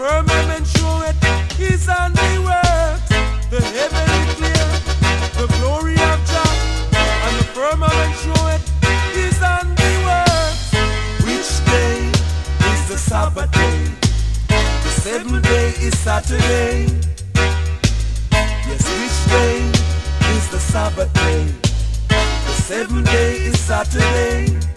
firmament show it, his handiwork. The heaven declare the glory of Jah, and the firmament show it, his handiwork. Which day is the Sabbath day? The seventh day is Saturday. Yes, which day is the Sabbath day? The seventh day is Saturday.